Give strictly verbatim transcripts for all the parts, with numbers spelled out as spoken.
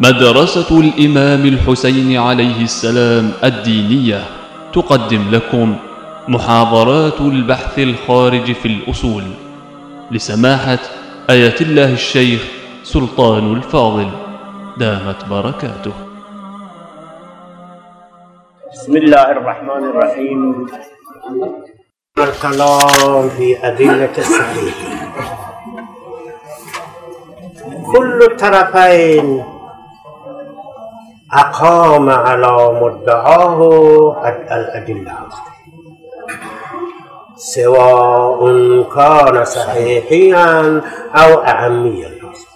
مدرسة الإمام الحسين عليه السلام الدينية تقدم لكم محاضرات البحث الخارج في الأصول لسماحة آية الله الشيخ سلطان الفاضل دامت بركاته. بسم الله الرحمن الرحيم. الكلام في أدلة الصحيح. كل طرفين أقام على مدعاه الأدلة سواء كان صحيحيا أو أعميا،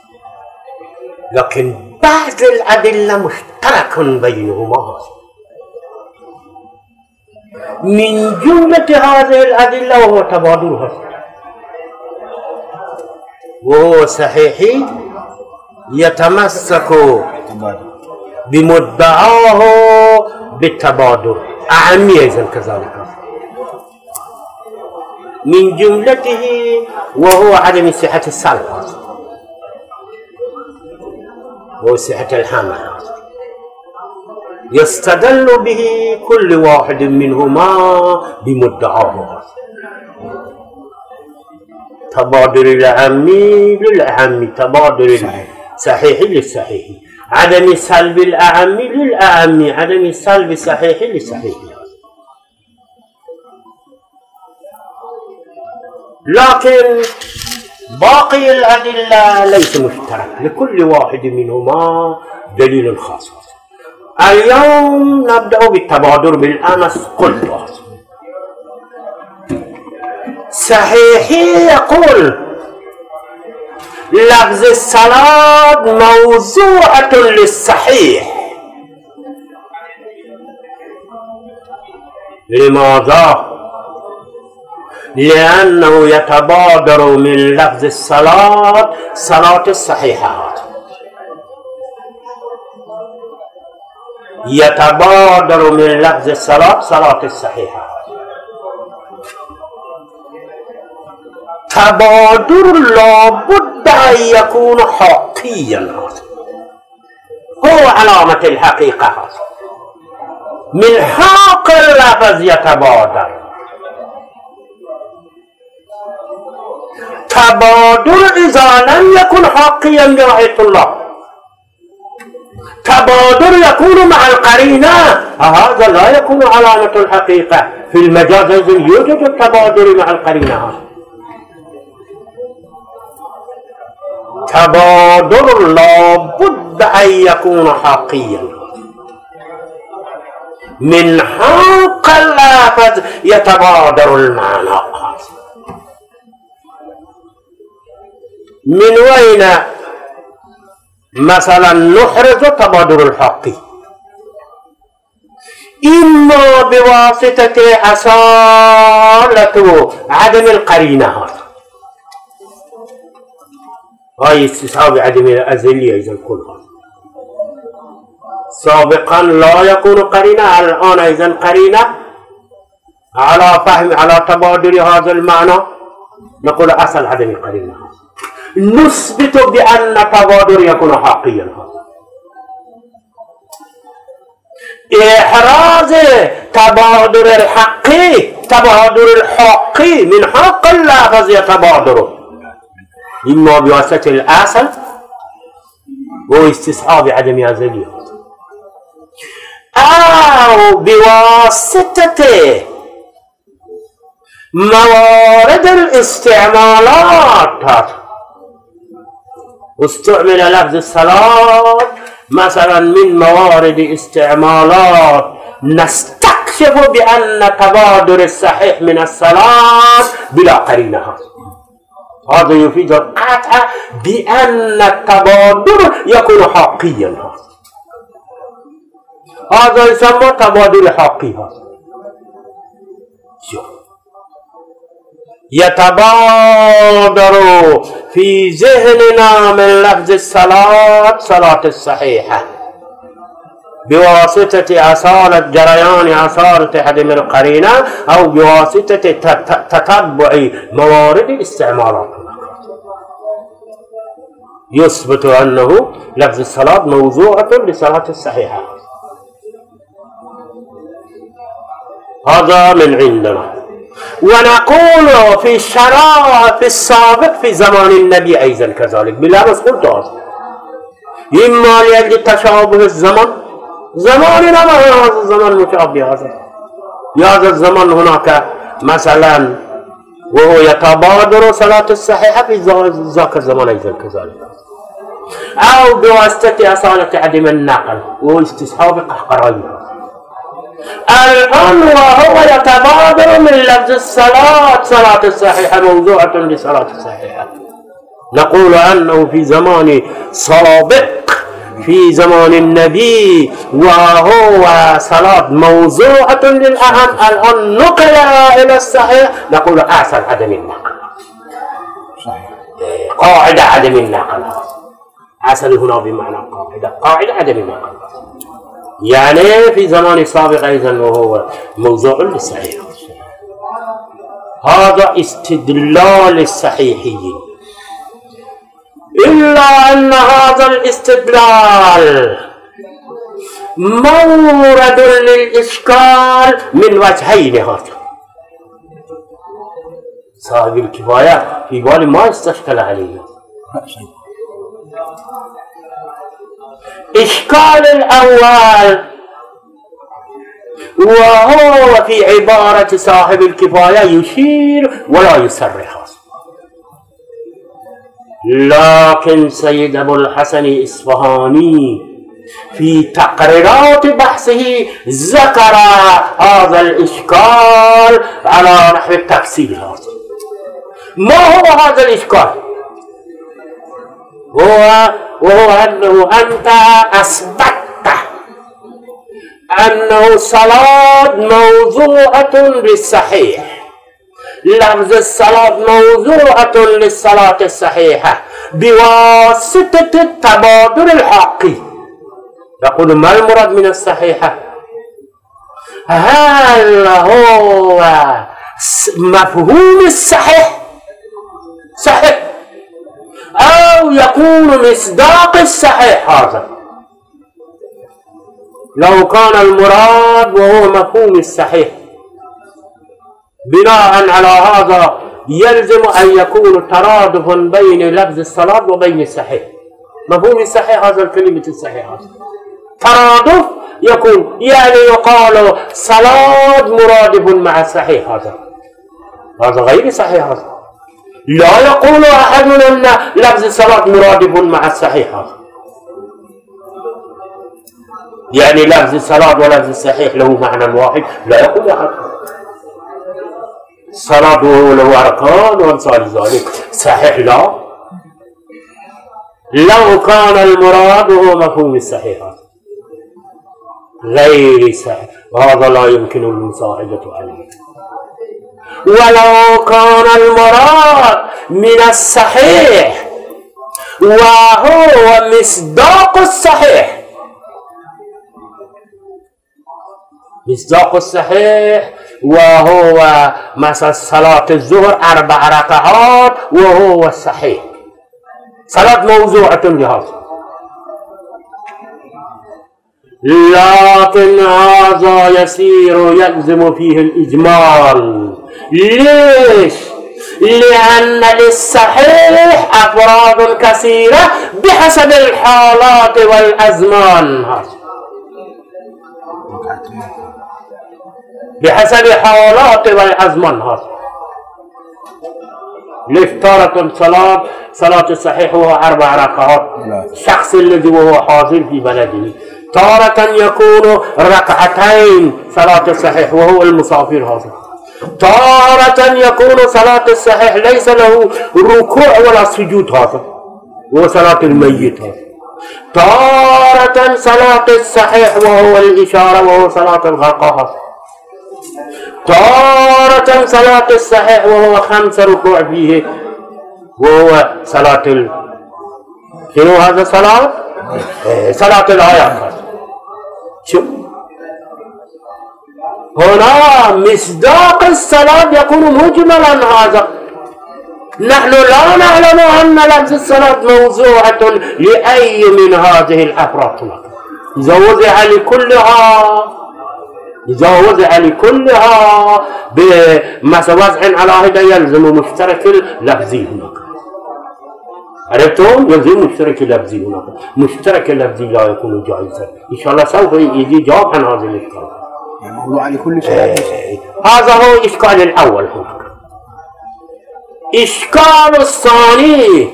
لكن بعض الأدلة مشترك بينهما. من جملة هذه الأدلة وهو تبادلها، وهو صحيحي يتمسك بمدعاه بالتبادل، أعمي أيضا كذلك. من جملته وهو عدم صحة السلب وصحة الحمل، يستدل به كل واحد منهما بمدعاه. تبادل الأعمي للأعمي، تبادل الصحيح للصحيح، عدم سلب الأعمي للأعمي، عدم سلب الصحيح للصحيح. لكن باقي الأدلة ليس مشترك، لكل واحد منهما دليل خاص. اليوم نبدأ بالتبادل بالأمس. قلت صحيحي يقول لفظ الصلاة موضوعة للصحيح. لماذا؟ لأنه يتبادر من لفظ الصلاة صلاة الصحيحات، يتبادر من لفظ الصلاة صلاة الصحيحات. تبادر لابد أن يكون حقيا، هو علامة الحقيقة. من حق اللفظ يتبادر. تبادر إذا لم يكن حقيا برأية الله، تبادر يكون مع القرينة، هذا لا يكون علامة الحقيقة. في المجاز يوجد التبادر مع القرينة. تبادر لابد أن يكون حقيا. من حق اللفظ يتبادر المعنى. من وين مثلا نحرز تبادر الحق؟ إما بواسطة أصالة عدم القرينة، هاي استصحاب عدم الأزلية إذا كلها. سابقا لا يكون قرينة، الآن إذا قرينة على فهم على تبادل هذا المعنى، نقول أصل عدم القرينة. نثبت بأن تبادل يكون حقيا. إحراز تبادل الحقي، تبادل الحقي من حق اللفظ يتبادر إما بواسطة الأصل واستصحاب عدم أزلية، أو بواسطة موارد الاستعمالات. استعمل لفظ الصلاة مثلا من موارد استعمالات، نستكشف بأن تبادر الصحيح من الصلاة بلا قرينة. هذا يفيد القطع بأن التبادر يكون حقيا. هذا يسمى تبادل حقي. يتبادر في ذهننا من لفظ الصلاة صلاة الصحيحة بواسطة أصالة جريان أصالة عدم القرينة، أو بواسطة تتبع موارد الاستعمالات. يثبت أنه لفظ الصلاة موضوعة للصلاة الصحيحة. هذا من عندنا. ونقول في الشرائع في السابق في زمان النبي أيضا كذلك بلا مسؤول هذا، إما لأجل تشابه الزمن، زماننا ما هذا الزمن مشابه هذا، في هذا الزمن هناك مثلا وهو يتبادر صلاة الصحيحة في ذاك الزمن أيضا كذلك، أو بواسطة أصالة عدم النقل وهو استصحاب قهقرانها. الآن وهو يتبادر من لفظ الصلاة صلاة الصحيحة موضوعة لصلاة الصحيحة، نقول أنه في زمان سابق في زمان النبي وهو صلاة موضوعة للأهم، الآن نقل إلى الصحيح، نقول أصل عدم النقل، قاعدة عدم النقل، أصل هنا بمعنى قاعدة، قاعدة عدم النقل، يعني في زمان سابق أيضا وهو موضوع للصحيح. هذا استدلال الصحيحيين، إلا أن هذا الاستدلال مورد للإشكال من وجهين. هذا صاحب الكفاية في بال ما استشكل عليه. إشكال الأول وهو في عبارة صاحب الكفاية يشير ولا يصرح، لكن سيد أبو الحسن الإصفهاني في تقريرات بحثه ذكر هذا الإشكال على نحو التفصيل. ما هو هذا الإشكال؟ هو وهو أنه أنت أثبتت أنه صلاة موضوعة للصحيح، لفظ الصلاة موضوعة للصلاة الصحيحة بواسطة التبادل الحقي. يقول ما المراد من الصحيحة؟ هل هو مفهوم الصحيح صحيح أو يكون مصداق الصحيح؟ هذا لو كان المراد وهو مفهوم الصحيح، بناء على هذا يلزم أن يكون ترادف بين لفظ الصلاة وبين الصحيح. مفهوم الصحيح هذا الكلمة الصحيح هذا ترادف يكون، يعني يقال صلاة مرادف مع الصحيح، هذا هذا غير صحيح. هذا لا يقول أحد أن لفظ الصلاة مرادف مع الصحيح، هذا يعني لفظ الصلاة ولفظ الصحيح له معنى واحد، لا يقول أحد. الصلاة له أركان وأمثال ذلك، صحيح لا. لو كان المراد هو مفهوم الصحيح غير صحيح، وهذا لا يمكن المساعدة عليه. ولو كان المراد من الصحيح وهو مصداق الصحيح، مصداق الصحيح وهو مثلا صلاة الظهر أربع ركعات وهو الصحيح، صلاة موضوعة لهذا، لكن هذا يسير يلزم فيه الإجمال. ليش؟ لأن للصحيح أفراد كثيرة بحسب الحالات والأزمان، بحسب حالات والأزمان. هذا ليش تارة صلاة صلاة الصحيح هو أربع ركعات، الشخص الذي وهو حاضر في بلده، تارة يكون ركعتين صلاة الصحيح وهو المسافر، هذا تارة يكون صلاة الصحيح ليس له ركوع ولا سجود، هذا هو صلاة الميت. هذا تارة صلاة الصحيح وهو الإشارة وهو صلاة الغرقى، تارة صلاة الصحيح وهو خمس ركوع فيه وهو صلاة ال... شنو هذا صلاة؟ إيه صلاة الآيات. شو هنا مصداق الصلاة يكون مجملا، هذا نحن لا نعلم أن لفظ الصلاة موضوعة لأي من هذه الأفراد. إذا وضع لكلها إذا وضع لكلها بوضع على هذا يلزم مشترك اللفظي هناك. عرفتم؟ يلزم مشترك اللفظي هناك. مشترك اللفظي لا يكون جائزا. إن شاء الله سوف يجي جواب عن هذا الإشكال. يعني موضوع لكل صلاة. هذا هو الإشكال الأول هناك. إشكال الثاني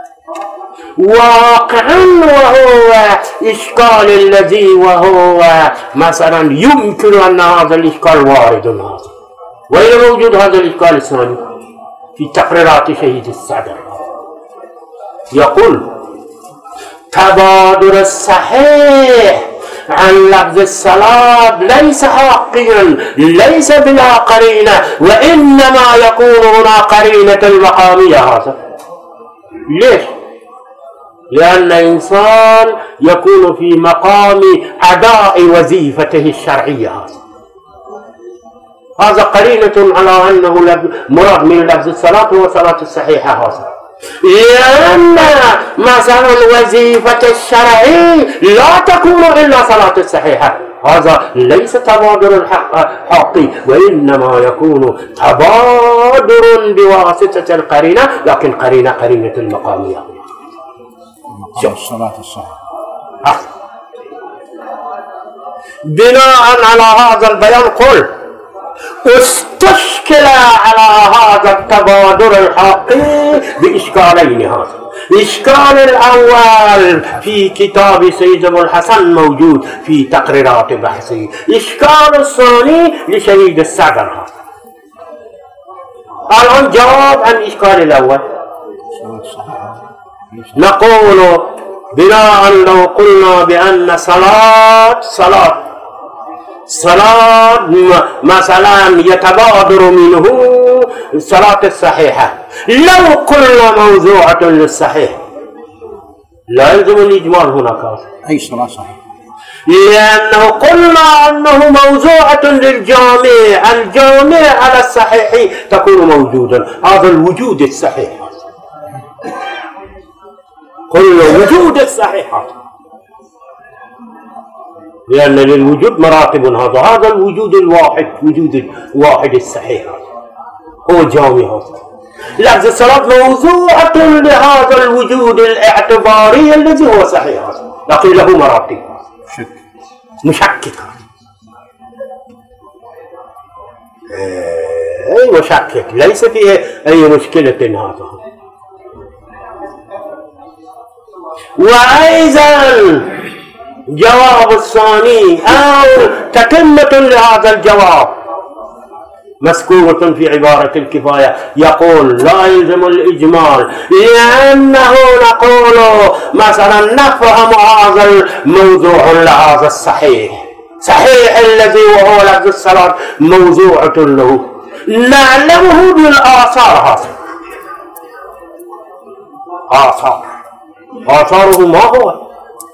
واقعا وهو إشكال الذي وهو مثلا يمكن أن هذا الإشكال وارد هذا. وين موجود هذا الإشكال الثاني؟ في تقريرات شهيد الصدر يقول تبادر الصحيح عن لفظ الصلاة ليس حقيا، ليس بلا قرينة، وإنما يكون هنا قرينة المقامية. هذا ليش؟ لأن الإنسان يكون في مقام أداء وظيفته الشرعية. هذا هذا قرينة على أنه مراد من لفظ الصلاة هو صلاة الصحيحة. هذا لأن مثلا وظيفة الشرعي لا تكون إلا صلاة الصحيحة. هذا ليس تبادر الحق، وإنما يكون تبادر بواسطة القرينة، لكن قرينة قرينة المقامية. مقام الصلاة الصحيحة. بناء على هذا البيان قل استشكل على هذا التبادر الحقيقي بإشكالين. هذا الإشكال الأول في كتاب سيد أبو الحسن موجود في تقريرات بحثي. الإشكال الثاني لشهيد الصدر. هذا الآن جواب عن الإشكال الأول. نقول بناء لو قلنا بأن صلاة صلاة صلاة مثلا يتبادر منه صلاة الصحيحة، لو قلنا موضوعة للصحيح لا يلزم الإجمال هناك. أي صلاة صحيحة؟ لأنه قلنا أنه موضوعة للجامع، الجامع على الصحيح تكون موجودا. هذا الوجود الصحيح، كل وجود الصحيح، لأن للوجود مراتب. هذا هذا الوجود الواحد، وجود الواحد الصحيح هو جامع. لفظ الصلاة موضوعة لهذا الوجود الاعتباري الذي هو صحيح، لكن له مراتب مشككة. أي مشكك، ليس فيه أي مشكلة. هذا وأيضا جواب الثاني أو تتمة لهذا الجواب مذكورة في عبارة الكفاية، يقول لا يلزم الإجمال، لأنه نقول مثلا نفهم هذا الموضوع لهذا الصحيح، صحيح الذي وهو لفظ الصلاة موضوعة له، نعلمه بالآثار. هذا آثار آثاره ما هو؟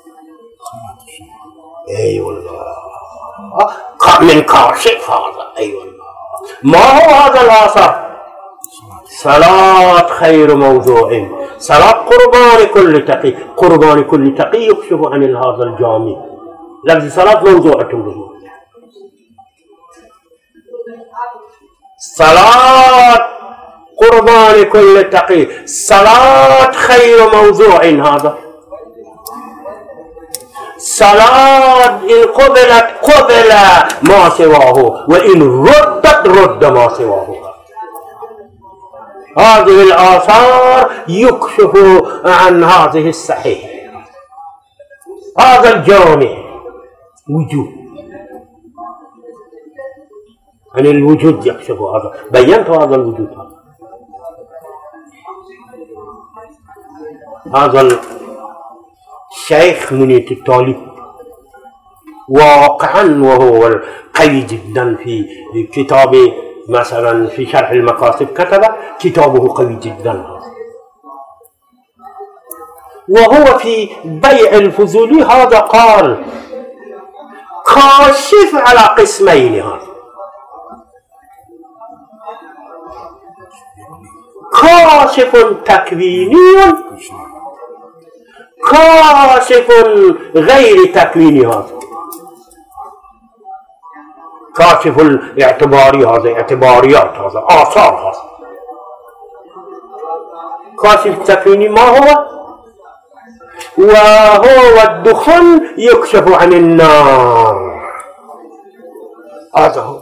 اي والله من كاشف. هذا اي والله ما هو هذا الاثر؟ صلاة خير موضوع، صلاة قربان كل تقي، قربان كل تقي يكشف عن هذا الجامع. لفظ صلاة موضوعة له، صلاة قربان كل تقي، صلاة خير موضوع. هذا صلاة إن قبلت قبل ما سواه، وإن ردت رد ما سواه. هذه الآثار يكشف عن هذه الصحيح. هذا الجامع وجود، عن الوجود يكشف. هذا بينت هذا الوجود. هذا الشيخ منية الطالب واقعا وهو قوي جدا في كتاب مثلا في شرح المقاصد، كتب كتابه قوي جدا، وهو في بيع الفضولي هذا قال كاشف على قسمين. هذا كاشف تكويني كاشف غير تكويني. هذا كاشف الاعتباري، هذا اعتباريات، هذا آثار. هذا كاشف التكويني ما هو؟ وهو الدخان يكشف عن النار. هذا هو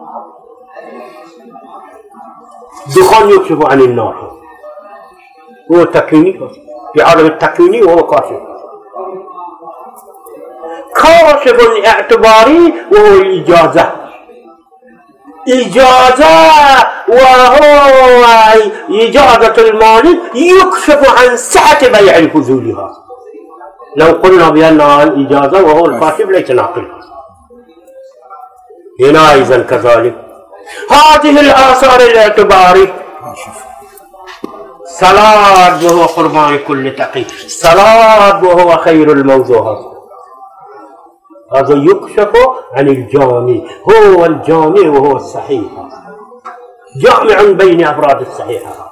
دخان يكشف عن النار، هو تكويني في عالم التكويني، وهو كاشف. كاشف اعتباري وهو الإجازة. إجازة وهو إجازة المالك يكشف عن سعة بيع الفضول. هذا لو قلنا بأنها الإجازة وهو الكاشف ليس ناقل. هنا أيضا كذلك هذه الآثار الاعتباري. صلاة وهو قربان كل تقي، صلاة وهو خير الموضوعات. هذا يكشف عن الجامع، هو الجامع وهو الصحيح، جامع بين أفراد الصحيحة.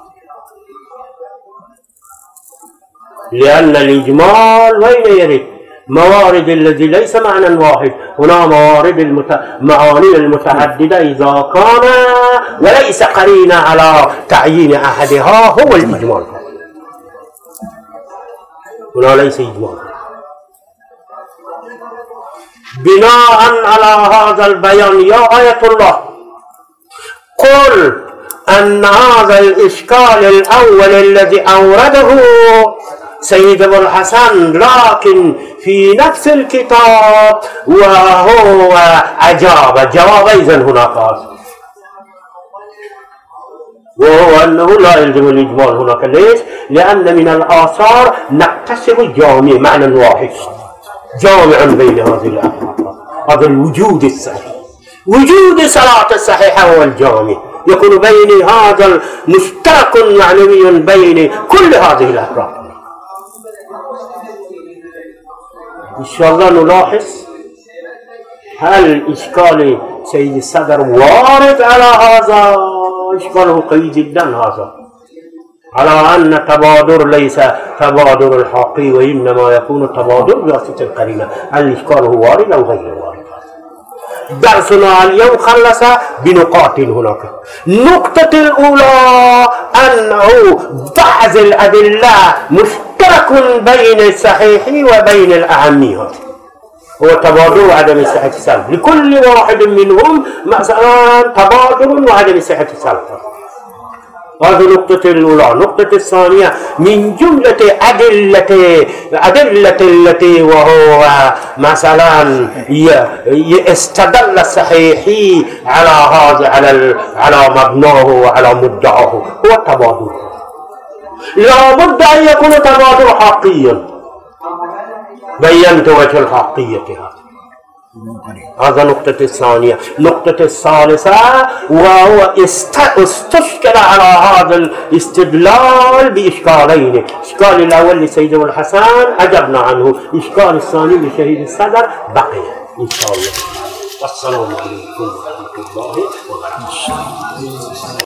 لأن الإجمال وين يرد؟ موارد الذي ليس معنى واحد، هنا موارد المت... معاني المتعددة إذا كان وليس قرينة على تعيين أحدها هو الإجمال. هنا ليس إجمال. بناء على هذا البيان يا آية الله قل أن هذا الإشكال الأول الذي أورده سيد أبو الحسن لكن في نفس الكتاب وهو أجاب جواب أيضا هناك، وهو أنه لا يلزم الإجمال هناك. ليش؟ لأن من الآثار نكتسب جامع معنى واحد، جامع بين هذه الأفراد. هذا الوجود الصحيح، وجود صلاة الصحيحة هو الجامع، يكون بين هذا المشترك معنوي بين كل هذه الأفراد. إن شاء الله نلاحظ هل إشكال سيد الصدر وارد على هذا؟ إشكاله قوي جدا هذا، على أن تبادر ليس تبادر الحقي وإنما يكون تبادر بواسطة القرينة. هل إشكاله وارد أو غير وارد؟ درسنا اليوم خلص بنقاط هناك. النقطة الأولى أنه بعض الأدلة مشترك بين الصحيح وبين الأهمية، هو تبادر وعدم صحة السلب، لكل واحد منهم مثلا تبادر وعدم صحة السلب. هذه النقطة الأولى. النقطة الثانية من جملة أدلة أدلة التي وهو مثلا يستدل الصحيحي على هذا على على مبناه وعلى مدعاه هو التبادل. لا بد أن يكون تبادل حقيا، بينت وجه الحقية هذا. هذا نقطة الثانية. نقطة الثالثة وهو استشكل على هذا الاستدلال بإشكالين. الإشكال الأول لسيد الحسن أجبنا عنه، الإشكال الثاني لشهيد الصدر بقي إن شاء الله. والسلام عليكم ورحمة الله وبركاته.